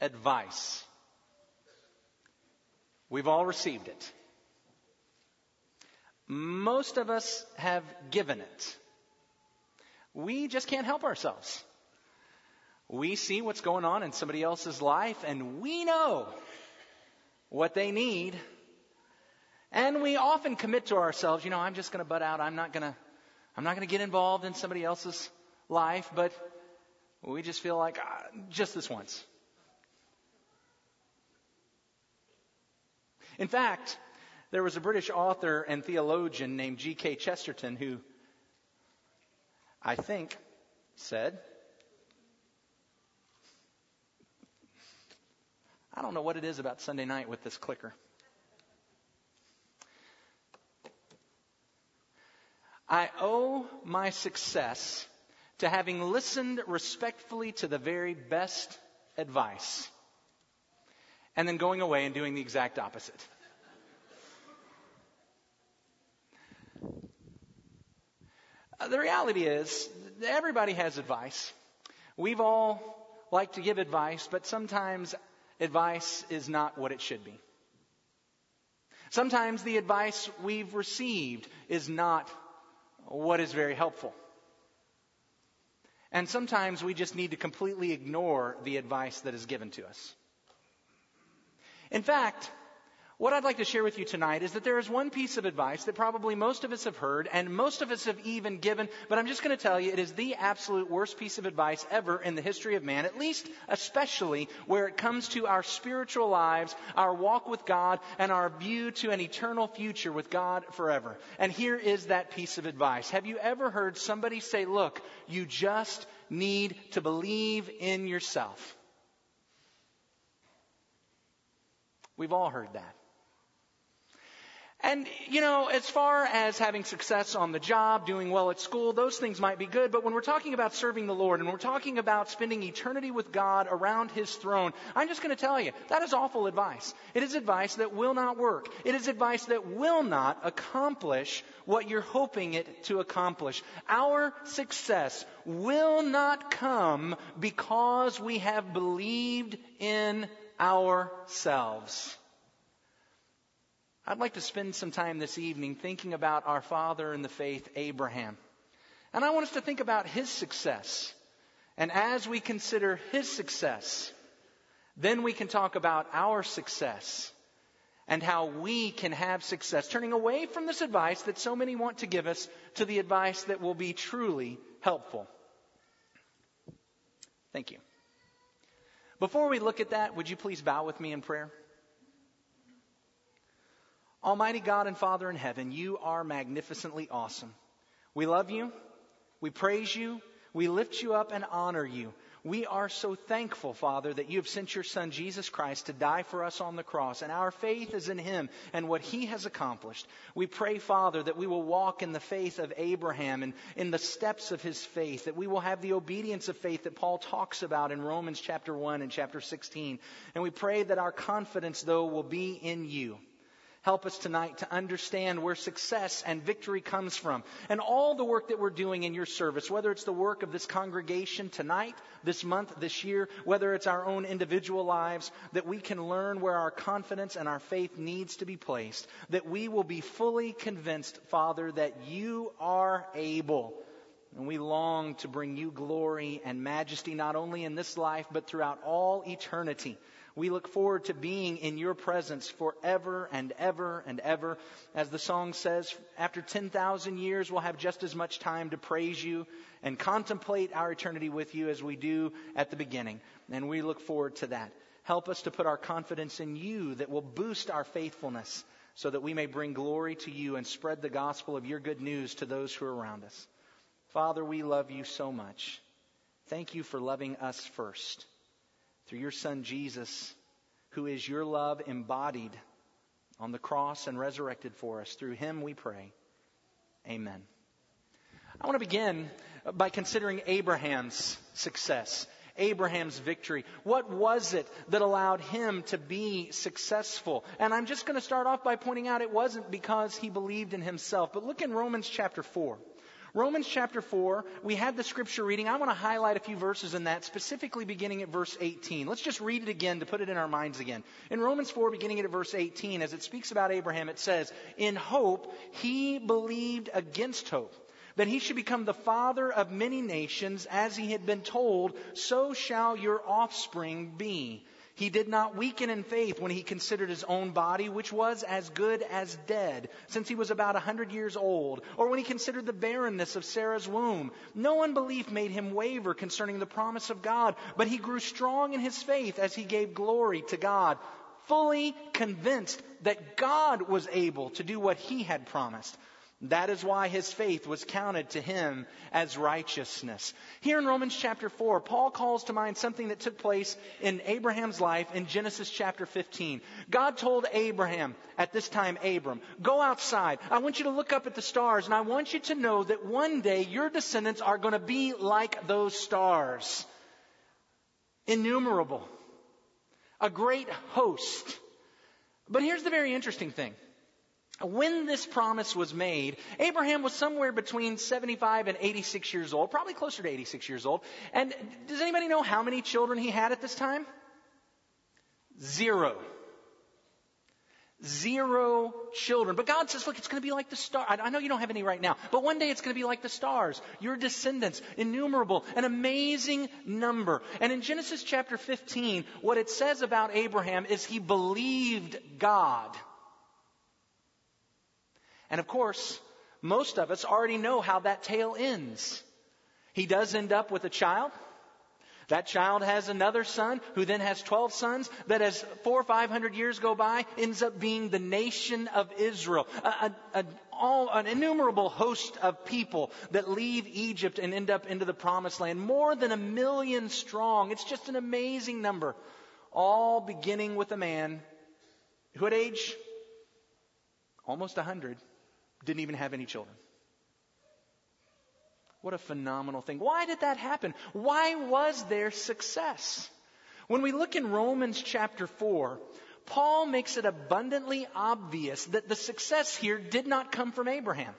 advice. We've all received it. Most of us have given it. We just can't help ourselves. We see what's going on in somebody else's life, and we know what they need. And we often commit to ourselves, I'm just going to butt out. I'm not going to get involved in somebody else's life, but we just feel like just this once. In fact, there was a British author and theologian named G.K. Chesterton who, I think, said, I don't know what it is about Sunday night with this clicker. I owe my success to having listened respectfully to the very best advice and then going away and doing the exact opposite. The reality is, everybody has advice. We've all liked to give advice, but sometimes advice is not what it should be. Sometimes the advice we've received is not what is very helpful. And sometimes we just need to completely ignore the advice that is given to us. In fact, what I'd like to share with you tonight is that there is one piece of advice that probably most of us have heard and most of us have even given, but I'm just going to tell you it is the absolute worst piece of advice ever in the history of man, at least especially where it comes to our spiritual lives, our walk with God, and our view to an eternal future with God forever. And here is that piece of advice. Have you ever heard somebody say, look, you just need to believe in yourself? We've all heard that. And, as far as having success on the job, doing well at school, those things might be good. But when we're talking about serving the Lord and we're talking about spending eternity with God around His throne, I'm just going to tell you, that is awful advice. It is advice that will not work. It is advice that will not accomplish what you're hoping it to accomplish. Our success will not come because we have believed in ourselves. I'd like to spend some time this evening thinking about our father in the faith, Abraham. And I want us to think about his success. And as we consider his success, then we can talk about our success and how we can have success, turning away from this advice that so many want to give us to the advice that will be truly helpful. Thank you. Before we look at that, would you please bow with me in prayer? Almighty God and Father in heaven, you are magnificently awesome. We love you. We praise you. We lift you up and honor you. We are so thankful, Father, that you have sent your Son, Jesus Christ, to die for us on the cross. And our faith is in Him and what He has accomplished. We pray, Father, that we will walk in the faith of Abraham and in the steps of his faith, that we will have the obedience of faith that Paul talks about in Romans chapter 1 and chapter 16. And we pray that our confidence, though, will be in you. Help us tonight to understand where success and victory comes from. And all the work that we're doing in your service, whether it's the work of this congregation tonight, this month, this year, whether it's our own individual lives, that we can learn where our confidence and our faith needs to be placed. That we will be fully convinced, Father, that you are able. And we long to bring you glory and majesty not only in this life, but throughout all eternity. We look forward to being in your presence forever and ever and ever. As the song says, after 10,000 years, we'll have just as much time to praise you and contemplate our eternity with you as we do at the beginning. And we look forward to that. Help us to put our confidence in you that will boost our faithfulness so that we may bring glory to you and spread the gospel of your good news to those who are around us. Father, we love you so much. Thank you for loving us first. Through your Son, Jesus, who is your love embodied on the cross and resurrected for us. Through him we pray. Amen. I want to begin by considering Abraham's success, Abraham's victory. What was it that allowed him to be successful? And I'm just going to start off by pointing out it wasn't because he believed in himself. But look in Romans chapter 4. Romans chapter 4, we had the scripture reading. I want to highlight a few verses in that, specifically beginning at verse 18. Let's just read it again to put it in our minds again. In Romans 4, beginning at verse 18, as it speaks about Abraham, it says, "In hope he believed against hope, that he should become the father of many nations, as he had been told, so shall your offspring be. He did not weaken in faith when he considered his own body, which was as good as dead, since he was about 100 years old, or when he considered the barrenness of Sarah's womb. No unbelief made him waver concerning the promise of God, but he grew strong in his faith as he gave glory to God, fully convinced that God was able to do what he had promised. That is why his faith was counted to him as righteousness." Here in Romans chapter 4, Paul calls to mind something that took place in Abraham's life in Genesis chapter 15. God told Abraham, at this time Abram, "Go outside. I want you to look up at the stars, and I want you to know that one day your descendants are going to be like those stars. Innumerable. A great host." But here's the very interesting thing. When this promise was made, Abraham was somewhere between 75 and 86 years old, probably closer to 86 years old. And does anybody know how many children he had at this time? 0. 0 children. But God says, look, it's going to be like the stars. I know you don't have any right now, but one day it's going to be like the stars. Your descendants, innumerable, an amazing number. And in Genesis chapter 15, what it says about Abraham is he believed God. And of course, most of us already know how that tale ends. He does end up with a child. That child has another son who then has 12 sons that as 400 or 500 years go by ends up being the nation of Israel. An innumerable host of people that leave Egypt and end up into the promised land. More than 1 million strong. It's just an amazing number. All beginning with a man who at age almost 100 didn't even have any children. What a phenomenal thing. Why did that happen? Why was there success? When we look in Romans chapter 4, Paul makes it abundantly obvious that the success here did not come from Abraham.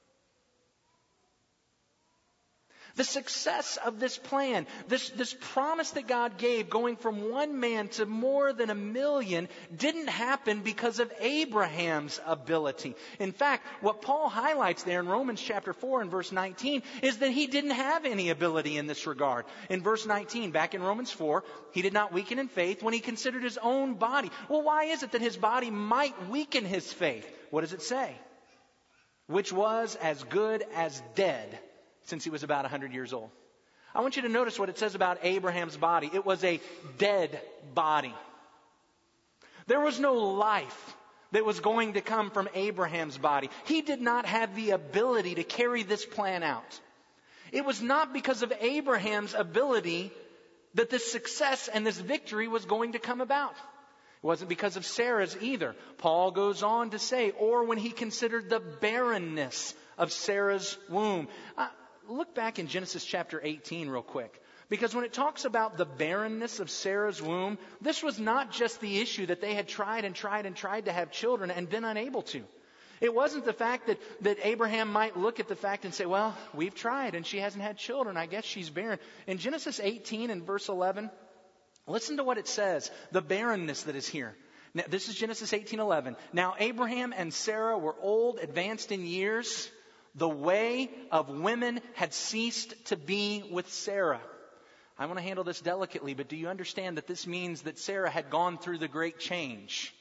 The success of this plan, this promise that God gave, going from one man to more than 1 million, didn't happen because of Abraham's ability. In fact, what Paul highlights there in Romans chapter 4 and verse 19 is that he didn't have any ability in this regard. In verse 19, back in Romans 4, he did not weaken in faith when he considered his own body. Well, why is it that his body might weaken his faith? What does it say? Which was as good as dead, since he was about 100 years old. I want you to notice what it says about Abraham's body. It was a dead body. There was no life that was going to come from Abraham's body. He did not have the ability to carry this plan out. It was not because of Abraham's ability that this success and this victory was going to come about. It wasn't because of Sarah's either. Paul goes on to say, or when he considered the barrenness of Sarah's womb. Look back in Genesis chapter 18 real quick. Because when it talks about the barrenness of Sarah's womb, this was not just the issue that they had tried to have children and been unable to. It wasn't the fact that Abraham might look at the fact and say, well, we've tried and she hasn't had children. I guess she's barren. In Genesis 18 and verse 11, listen to what it says. The barrenness that is here. Now, this is Genesis 18:11. Now Abraham and Sarah were old, advanced in years. The way of women had ceased to be with Sarah. I want to handle this delicately, but do you understand that this means that Sarah had gone through the great change?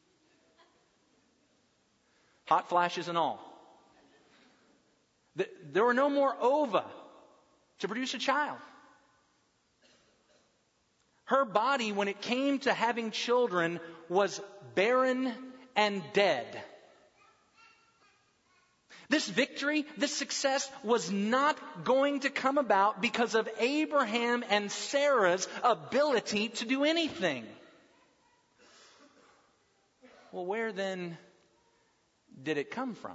Hot flashes and all. There were no more ova to produce a child. Her body, when it came to having children, was barren and dead. This victory, this success was not going to come about because of Abraham and Sarah's ability to do anything. Well, where then did it come from?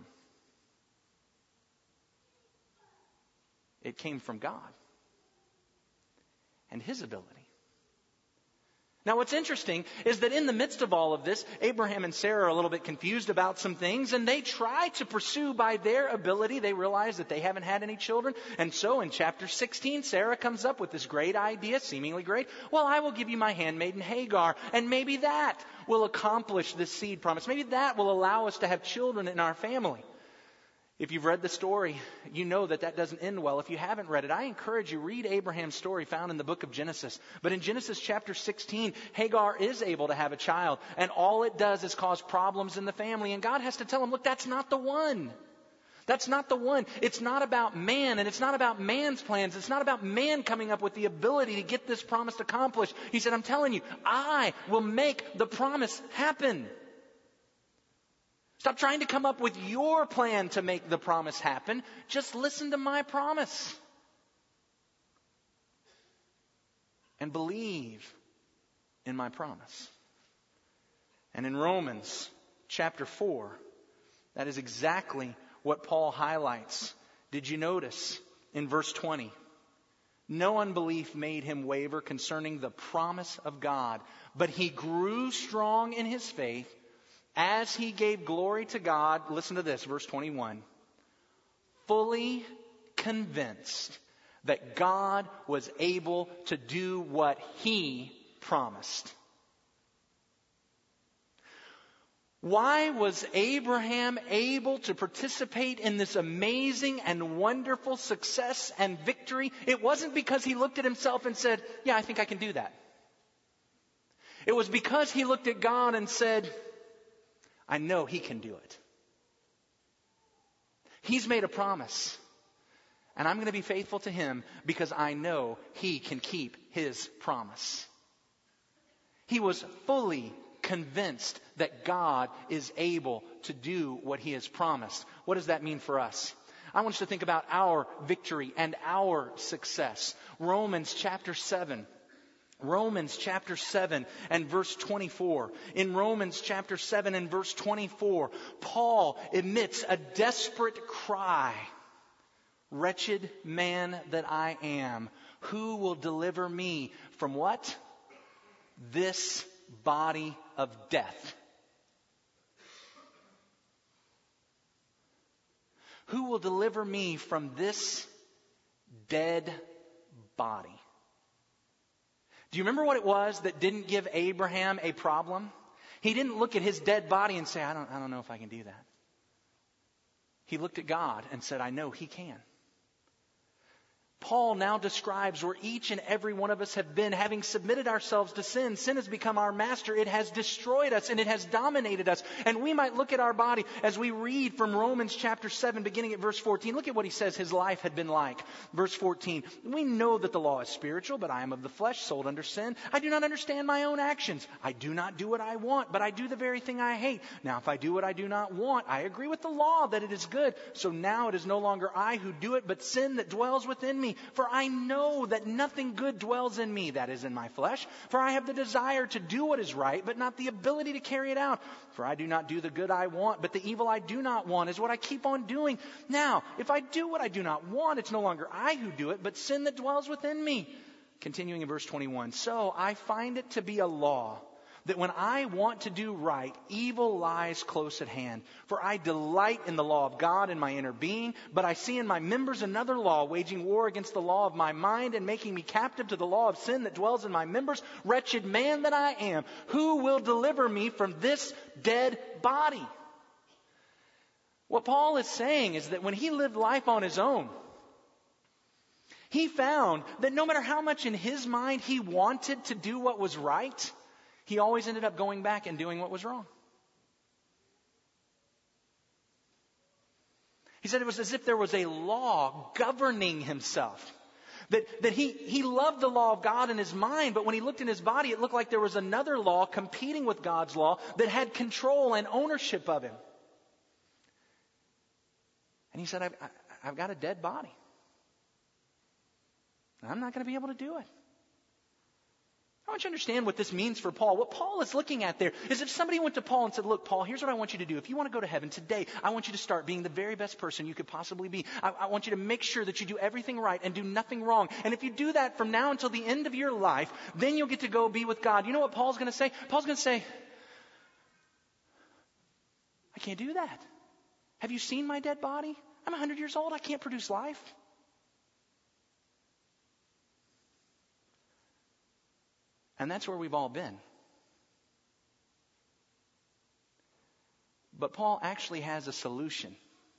It came from God and His ability. Now, what's interesting is that in the midst of all of this, Abraham and Sarah are a little bit confused about some things, and they try to pursue by their ability. They realize that they haven't had any children. And so in chapter 16, Sarah comes up with this great idea, seemingly great. Well, I will give you my handmaiden Hagar, and maybe that will accomplish this seed promise. Maybe that will allow us to have children in our family. If you've read the story, you know that that doesn't end well. If you haven't read it, I encourage you, read Abraham's story found in the book of Genesis. But in Genesis chapter 16, Hagar is able to have a child. And all it does is cause problems in the family. And God has to tell him, look, that's not the one. That's not the one. It's not about man, and it's not about man's plans. It's not about man coming up with the ability to get this promise accomplished. He said, I'm telling you, I will make the promise happen. Stop trying to come up with your plan to make the promise happen. Just listen to my promise. And believe in my promise. And in Romans chapter 4, that is exactly what Paul highlights. Did you notice in verse 20? No unbelief made him waver concerning the promise of God, but he grew strong in his faith as he gave glory to God. Listen to this, verse 21. Fully convinced that God was able to do what he promised. Why was Abraham able to participate in this amazing and wonderful success and victory? It wasn't because he looked at himself and said, yeah, I think I can do that. It was because he looked at God and said, I know he can do it. He's made a promise. And I'm going to be faithful to him because I know he can keep his promise. He was fully convinced that God is able to do what he has promised. What does that mean for us? I want us to think about our victory and our success. Romans chapter 7 and verse 24. In Romans chapter 7 and verse 24, Paul emits a desperate cry. Wretched man that I am, who will deliver me from what? This body of death. Who will deliver me from this dead body? Do you remember what it was that didn't give Abraham a problem? He didn't look at his dead body and say, I don't know if I can do that. He looked at God and said, I know he can. Paul now describes where each and every one of us have been, having submitted ourselves to sin. Sin has become our master. It has destroyed us and it has dominated us. And we might look at our body as we read from Romans chapter 7, beginning at verse 14. Look at what he says his life had been like. Verse 14, we know that the law is spiritual, but I am of the flesh, sold under sin. I do not understand my own actions. I do not do what I want, but I do the very thing I hate. Now, if I do what I do not want, I agree with the law that it is good. So now it is no longer I who do it, but sin that dwells within me. For I know that nothing good dwells in me, that is in my flesh. For I have the desire to do what is right, but not the ability to carry it out. For I do not do the good I want, but the evil I do not want is what I keep on doing. Now, if I do what I do not want, it's no longer I who do it, but sin that dwells within me. Continuing in verse 21. So I find it to be a law that when I want to do right, evil lies close at hand. For I delight in the law of God in my inner being, but I see in my members another law, waging war against the law of my mind and making me captive to the law of sin that dwells in my members. Wretched man that I am, who will deliver me from this dead body? What Paul is saying is that when he lived life on his own, he found that no matter how much in his mind he wanted to do what was right, he always ended up going back and doing what was wrong. He said it was as if there was a law governing himself. That he loved the law of God in his mind, but when he looked in his body, it looked like there was another law competing with God's law that had control and ownership of him. And he said, I've got a dead body. I'm not going to be able to do it. I want you to understand what this means for Paul. What Paul is looking at there is if somebody went to Paul and said, look, Paul, here's what I want you to do. If you want to go to heaven today, I want you to start being the very best person you could possibly be. I want you to make sure that you do everything right and do nothing wrong. And if you do that from now until the end of your life, then you'll get to go be with God. You know what Paul's going to say? Paul's going to say, I can't do that. Have you seen my dead body? I'm 100 years old. I can't produce life. And that's where we've all been. But Paul actually has a solution.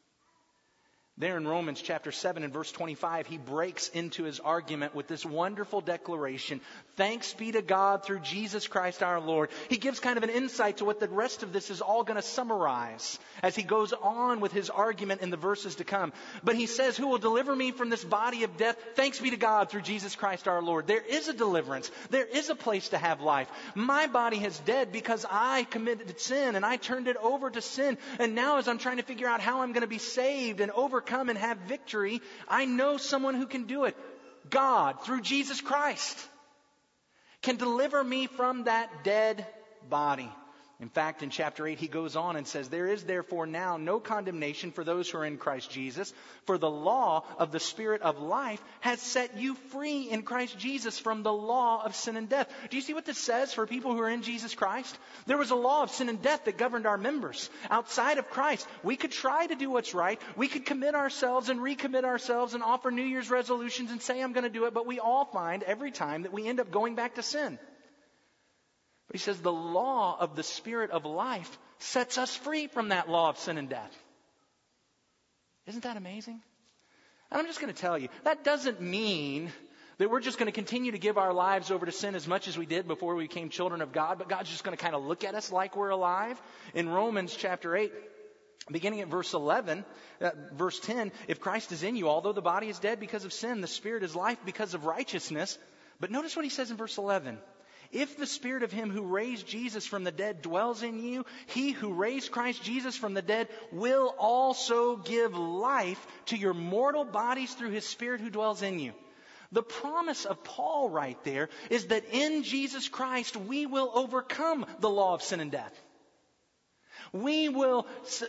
There in Romans chapter 7 and verse 25, he breaks into his argument with this wonderful declaration, thanks be to God through Jesus Christ our Lord. He gives kind of an insight to what the rest of this is all going to summarize as he goes on with his argument in the verses to come. But he says, who will deliver me from this body of death? Thanks be to God through Jesus Christ our Lord. There is a deliverance. There is a place to have life. My body is dead because I committed sin and I turned it over to sin. And now as I'm trying to figure out how I'm going to be saved and overcome and have victory, I know someone who can do it. God, through Jesus Christ, can deliver me from that dead body. In fact, in chapter 8, he goes on and says, there is therefore now no condemnation for those who are in Christ Jesus, for the law of the Spirit of life has set you free in Christ Jesus from the law of sin and death. Do you see what this says for people who are in Jesus Christ? There was a law of sin and death that governed our members. Outside of Christ, we could try to do what's right. We could commit ourselves and recommit ourselves and offer New Year's resolutions and say, I'm going to do it. But we all find every time that we end up going back to sin. But he says the law of the Spirit of life sets us free from that law of sin and death. Isn't that amazing? And I'm just going to tell you, that doesn't mean that we're just going to continue to give our lives over to sin as much as we did before we became children of God, but God's just going to kind of look at us like we're alive. In Romans chapter 8, beginning at verse 11, verse 10, if Christ is in you, although the body is dead because of sin, the Spirit is life because of righteousness. But notice what he says in verse 11. If the Spirit of Him who raised Jesus from the dead dwells in you, He who raised Christ Jesus from the dead will also give life to your mortal bodies through His Spirit who dwells in you. The promise of Paul right there is that in Jesus Christ we will overcome the law of sin and death. We will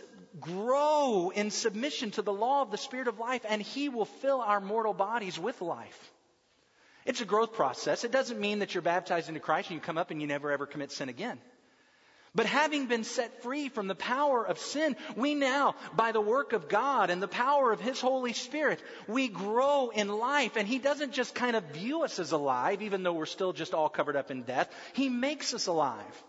grow in submission to the law of the Spirit of life, and He will fill our mortal bodies with life. It's a growth process. It doesn't mean that you're baptized into Christ and you come up and you never ever commit sin again. But having been set free from the power of sin, we now, by the work of God and the power of His Holy Spirit, we grow in life. And He doesn't just kind of view us as alive, even though we're still just all covered up in death. He makes us alive.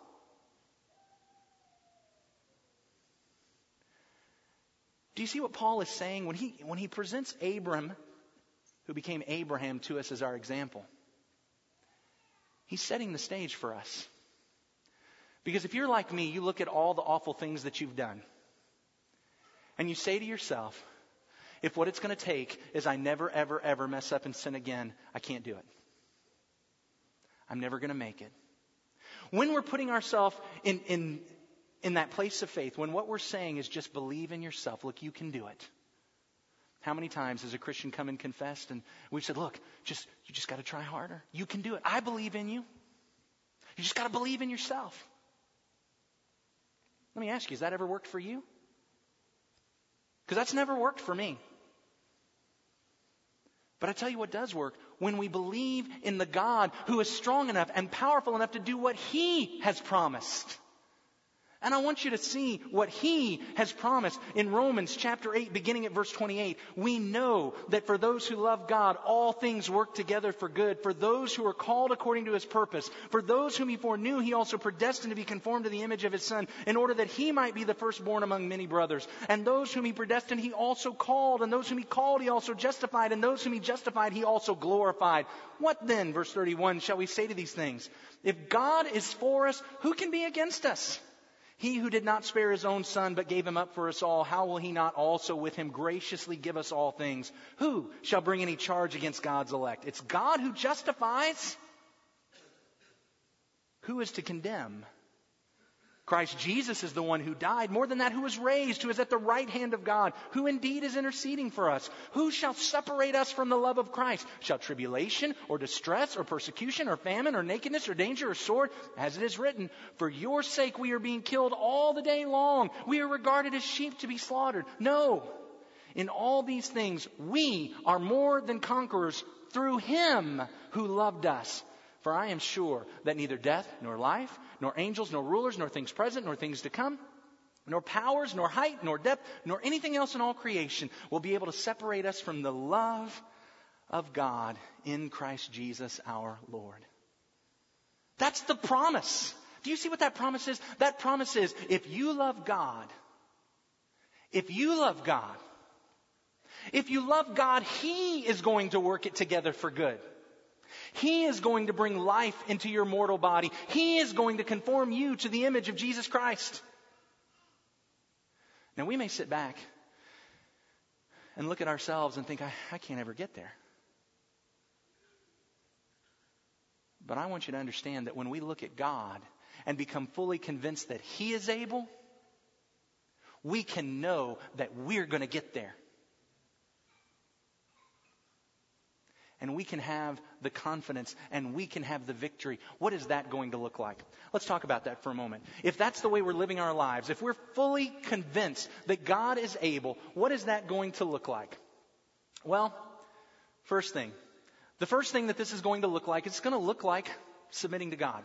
Do you see what Paul is saying when he presents Abram, who became Abraham, to us as our example? He's setting the stage for us. Because if you're like me, you look at all the awful things that you've done, and you say to yourself, if what it's going to take is I never, ever, ever mess up and sin again, I can't do it. I'm never going to make it. When we're putting ourselves in that place of faith, when what we're saying is just believe in yourself, look, you can do it. How many times has a Christian come and confessed and we've said, look, you just got to try harder. You can do it. I believe in you. You just got to believe in yourself. Let me ask you, has that ever worked for you? Because that's never worked for me. But I tell you what does work. When we believe in the God who is strong enough and powerful enough to do what He has promised. And I want you to see what He has promised in Romans chapter 8, beginning at verse 28. We know that for those who love God, all things work together for good. For those who are called according to His purpose. For those whom He foreknew, He also predestined to be conformed to the image of His Son, in order that He might be the firstborn among many brothers. And those whom He predestined, He also called. And those whom He called, He also justified. And those whom He justified, He also glorified. What then, verse 31, shall we say to these things? If God is for us, who can be against us? He who did not spare His own Son, but gave Him up for us all, how will He not also with Him graciously give us all things? Who shall bring any charge against God's elect? It's God who justifies. Who is to condemn? Christ Jesus is the one who died. More than that, who was raised, who is at the right hand of God, who indeed is interceding for us. Who shall separate us from the love of Christ? Shall tribulation or distress or persecution or famine or nakedness or danger or sword? As it is written, for your sake we are being killed all the day long. We are regarded as sheep to be slaughtered. No. In all these things, we are more than conquerors through Him who loved us. For I am sure that neither death, nor life, nor angels, nor rulers, nor things present, nor things to come, nor powers, nor height, nor depth, nor anything else in all creation will be able to separate us from the love of God in Christ Jesus our Lord. That's the promise. Do you see what that promise is? That promise is, if you love God, He is going to work it together for good. He is going to bring life into your mortal body. He is going to conform you to the image of Jesus Christ. Now we may sit back and look at ourselves and think, I can't ever get there. But I want you to understand that when we look at God and become fully convinced that He is able, we can know that we're going to get there. And we can have the confidence and we can have the victory. What is that going to look like? Let's talk about that for a moment. If that's the way we're living our lives, if we're fully convinced that God is able, what is that going to look like? Well, the first thing that this is going to look like, it's going to look like submitting to God.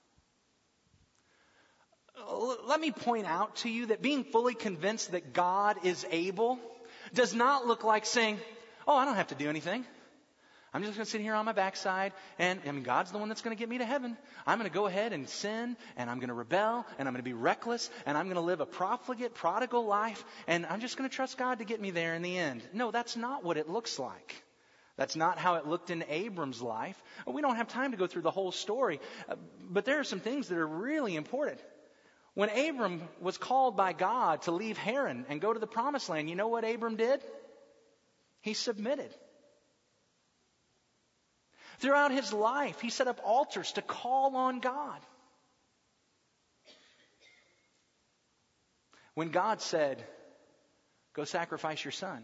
Let me point out to you that being fully convinced that God is able does not look like saying, oh, I don't have to do anything. I'm just going to sit here on my backside and God's the one that's going to get me to heaven. I'm going to go ahead and sin and I'm going to rebel and I'm going to be reckless and I'm going to live a profligate, prodigal life and I'm just going to trust God to get me there in the end. No, that's not what it looks like. That's not how it looked in Abram's life. We don't have time to go through the whole story, but there are some things that are really important. When Abram was called by God to leave Haran and go to the promised land, you know what Abram did? He submitted. Throughout his life, he set up altars to call on God. When God said, go sacrifice your son,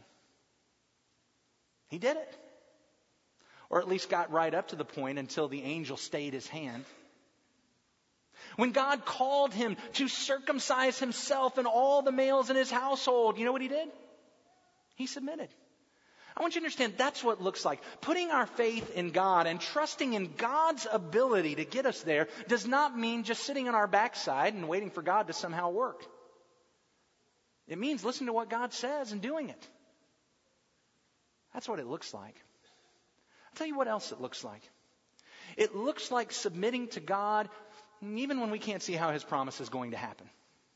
he did it. Or at least got right up to the point until the angel stayed his hand. When God called him to circumcise himself and all the males in his household, you know what he did? He submitted. I want you to understand that's what it looks like. Putting our faith in God and trusting in God's ability to get us there does not mean just sitting on our backside and waiting for God to somehow work. It means listening to what God says and doing it. That's what it looks like. I'll tell you what else it looks like. It looks like submitting to God even when we can't see how His promise is going to happen.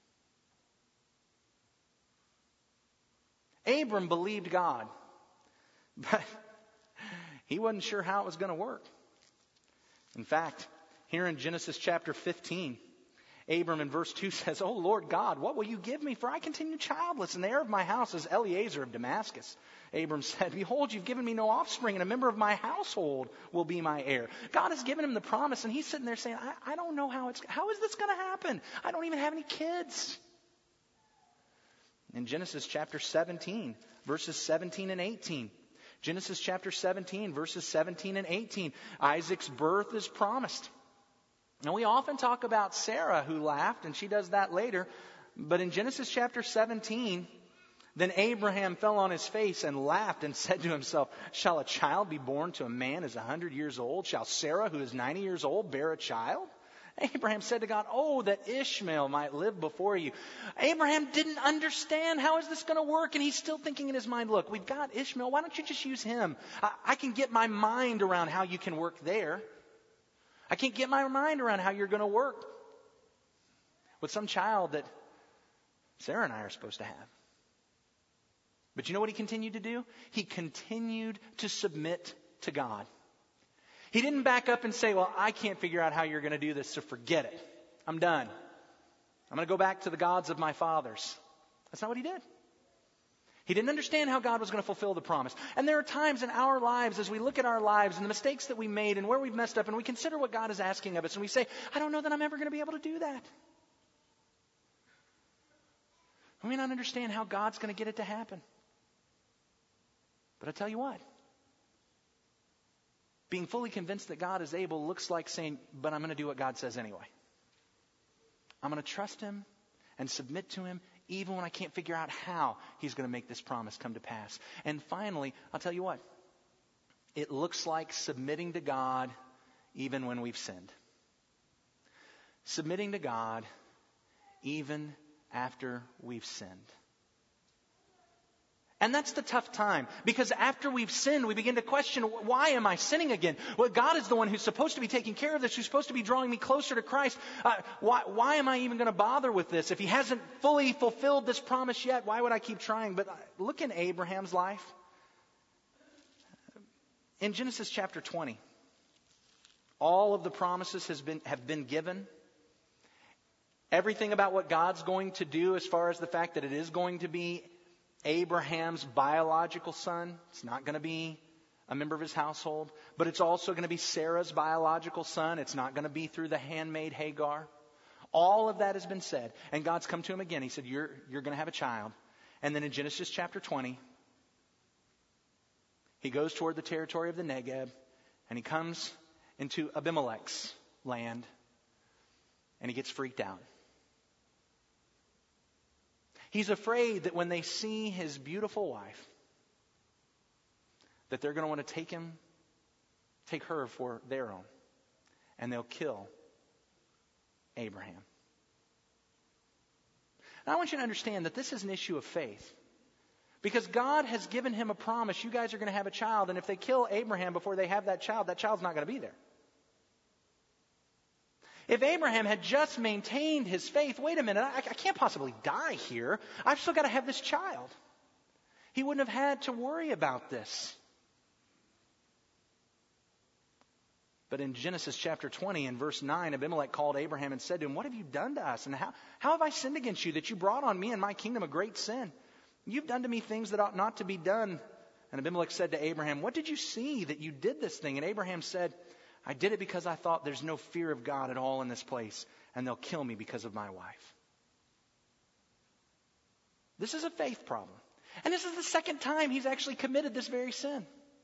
Abram believed God. But he wasn't sure how it was going to work. In fact, here in Genesis chapter 15, Abram in verse 2 says, "O Lord God, what will you give me? For I continue childless, and the heir of my house is Eliezer of Damascus." Abram said, "Behold, you've given me no offspring, and a member of my household will be my heir." God has given him the promise, and he's sitting there saying, I don't know how is this going to happen? I don't even have any kids. In Genesis chapter 17, verses 17 and 18, Genesis chapter 17, verses 17 and 18. Isaac's birth is promised. Now, we often talk about Sarah who laughed, and she does that later. But in Genesis chapter 17, then Abraham fell on his face and laughed and said to himself, "Shall a child be born to a man who is 100 years old? Shall Sarah, who is 90 years old, bear a child?" Abraham said to God, "Oh, that Ishmael might live before you." Abraham didn't understand how is this going to work, and he's still thinking in his mind, look, we've got Ishmael. Why don't you just use him? I can get my mind around how you can work there. I can't get my mind around how you're going to work with some child that Sarah and I are supposed to have. But you know what he continued to do? He continued to submit to God. He didn't back up and say, well, I can't figure out how you're going to do this, so forget it. I'm done. I'm going to go back to the gods of my fathers. That's not what he did. He didn't understand how God was going to fulfill the promise. And there are times in our lives as we look at our lives and the mistakes that we made and where we've messed up and we consider what God is asking of us and we say, I don't know that I'm ever going to be able to do that. We may not understand how God's going to get it to happen. But I tell you what, being fully convinced that God is able looks like saying, but I'm going to do what God says anyway. I'm going to trust Him and submit to Him even when I can't figure out how He's going to make this promise come to pass. And finally, I'll tell you what, it looks like submitting to God even when we've sinned. Submitting to God even after we've sinned. And that's the tough time, because after we've sinned, we begin to question, why am I sinning again? Well, God is the one who's supposed to be taking care of this, who's supposed to be drawing me closer to Christ. Why am I even going to bother with this? If He hasn't fully fulfilled this promise yet, why would I keep trying? But look in Abraham's life. In Genesis chapter 20, all of the promises have been given. Everything about what God's going to do, as far as the fact that it is going to be Abraham's biological son. It's not going to be a member of his household, but it's also going to be Sarah's biological son. It's not going to be through the handmaid Hagar. All of that has been said. And God's come to him again. He said, you're going to have a child. And then in Genesis chapter 20, he goes toward the territory of the Negeb, and he comes into Abimelech's land, and he gets freaked out. He's afraid that when they see his beautiful wife, that they're going to want to take her for their own, and they'll kill Abraham. Now I want you to understand that this is an issue of faith. Because God has given him a promise, you guys are going to have a child, and if they kill Abraham before they have that child's not going to be there. If Abraham had just maintained his faith, wait a minute, I can't possibly die here. I've still got to have this child. He wouldn't have had to worry about this. But in Genesis chapter 20 and verse 9, Abimelech called Abraham and said to him, "What have you done to us? And how have I sinned against you that you brought on me and my kingdom a great sin? You've done to me things that ought not to be done." And Abimelech said to Abraham, "What did you see that you did this thing?" And Abraham said, "I did it because I thought there's no fear of God at all in this place, and they'll kill me because of my wife." This is a faith problem. And this is the second time he's actually committed this very sin.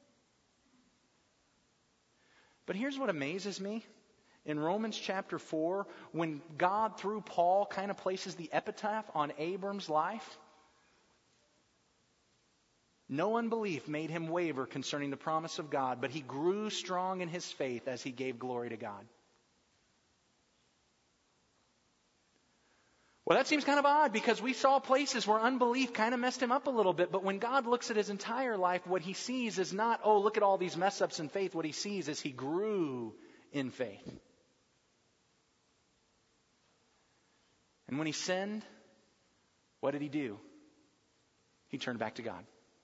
But here's what amazes me. In Romans chapter 4, when God, through Paul, kind of places the epitaph on Abram's life, no unbelief made him waver concerning the promise of God, but he grew strong in his faith as he gave glory to God. Well, that seems kind of odd, because we saw places where unbelief kind of messed him up a little bit. But when God looks at his entire life, what he sees is not, oh, look at all these mess ups in faith. What he sees is he grew in faith. And when he sinned, what did he do? He turned back to God.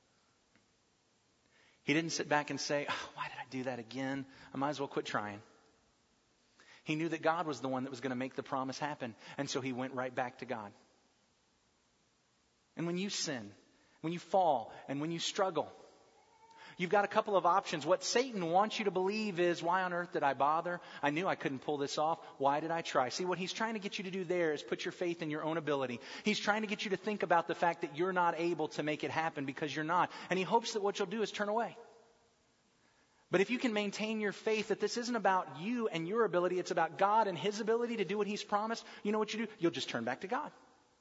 He didn't sit back and say, "Oh, why did I do that again? I might as well quit trying." He knew that God was the one that was going to make the promise happen. And so he went right back to God. And when you sin, when you fall, and when you struggle, you've got a couple of options. What Satan wants you to believe is, why on earth did I bother? I knew I couldn't pull this off. Why did I try? See, what he's trying to get you to do there is put your faith in your own ability. He's trying to get you to think about the fact that you're not able to make it happen, because you're not. And he hopes that what you'll do is turn away. But if you can maintain your faith that this isn't about you and your ability, it's about God and His ability to do what He's promised, you know what you do? You'll just turn back to God.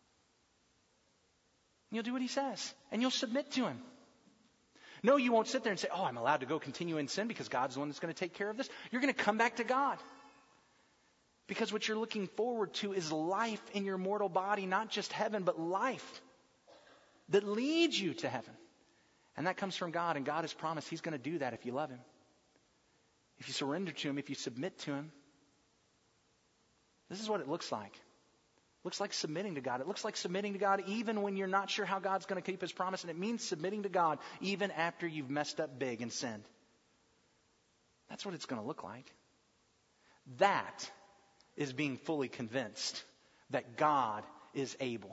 You'll do what He says, and you'll submit to Him. No, you won't sit there and say, "Oh, I'm allowed to go continue in sin because God's the one that's going to take care of this." You're going to come back to God. Because what you're looking forward to is life in your mortal body, not just heaven, but life that leads you to heaven. And that comes from God, and God has promised He's going to do that if you love Him. If you surrender to Him, if you submit to Him. This is what it looks like. It looks like submitting to God. It looks like submitting to God even when you're not sure how God's going to keep His promise. And it means submitting to God even after you've messed up big and sinned. That's what it's going to look like. That is being fully convinced that God is able.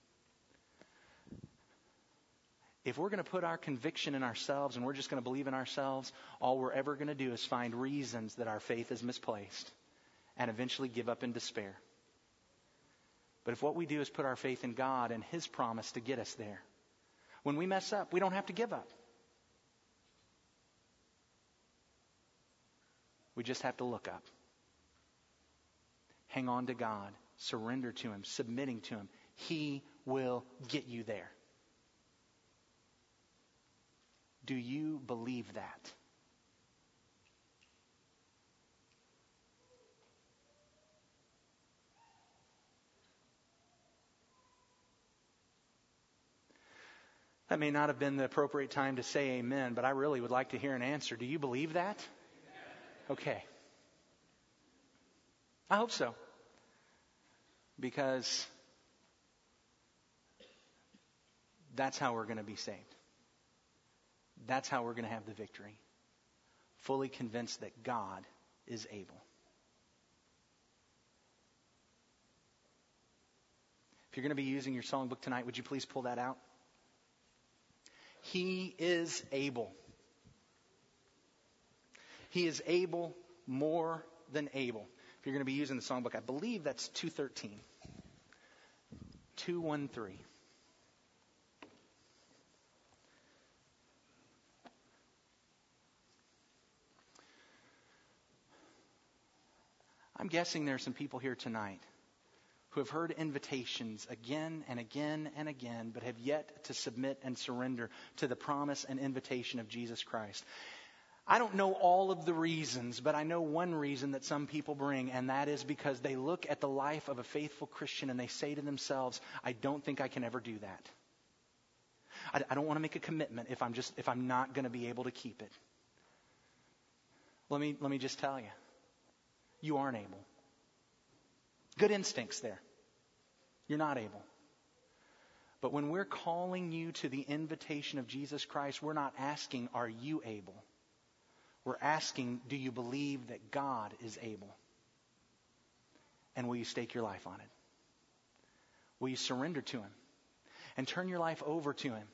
If we're going to put our conviction in ourselves and we're just going to believe in ourselves, all we're ever going to do is find reasons that our faith is misplaced and eventually give up in despair. But if what we do is put our faith in God and His promise to get us there, when we mess up, we don't have to give up. We just have to look up. Hang on to God. Surrender to Him. Submitting to Him. He will get you there. Do you believe that? That may not have been the appropriate time to say amen, but I really would like to hear an answer. Do you believe that? Okay. I hope so. Because that's how we're going to be saved. That's how we're going to have the victory. Fully convinced that God is able. If you're going to be using your songbook tonight, would you please pull that out? He is able. He is able, more than able. If you're going to be using the songbook, I believe that's 213. 213. I'm guessing there are some people here tonight who have heard invitations again and again and again, but have yet to submit and surrender to the promise and invitation of Jesus Christ. I don't know all of the reasons, but I know one reason that some people bring, and that is because they look at the life of a faithful Christian and they say to themselves, I don't think I can ever do that. I don't want to make a commitment if I'm not going to be able to keep it. Let me just tell you, you aren't able. Good instincts there. You're not able. But when we're calling you to the invitation of Jesus Christ, we're not asking, are you able? We're asking, do you believe that God is able? And will you stake your life on it? Will you surrender to Him and turn your life over to Him,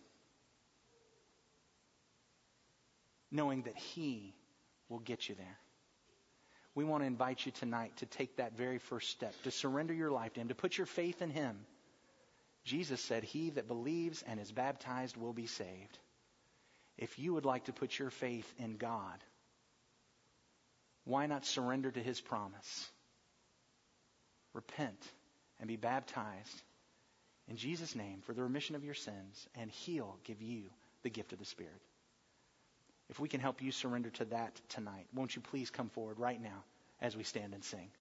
knowing that He will get you there? We want to invite you tonight to take that very first step, to surrender your life to Him, to put your faith in Him. Jesus said, he that believes and is baptized will be saved. If you would like to put your faith in God, why not surrender to His promise? Repent and be baptized in Jesus' name for the remission of your sins, and He'll give you the gift of the Spirit. If we can help you surrender to that tonight, won't you please come forward right now as we stand and sing?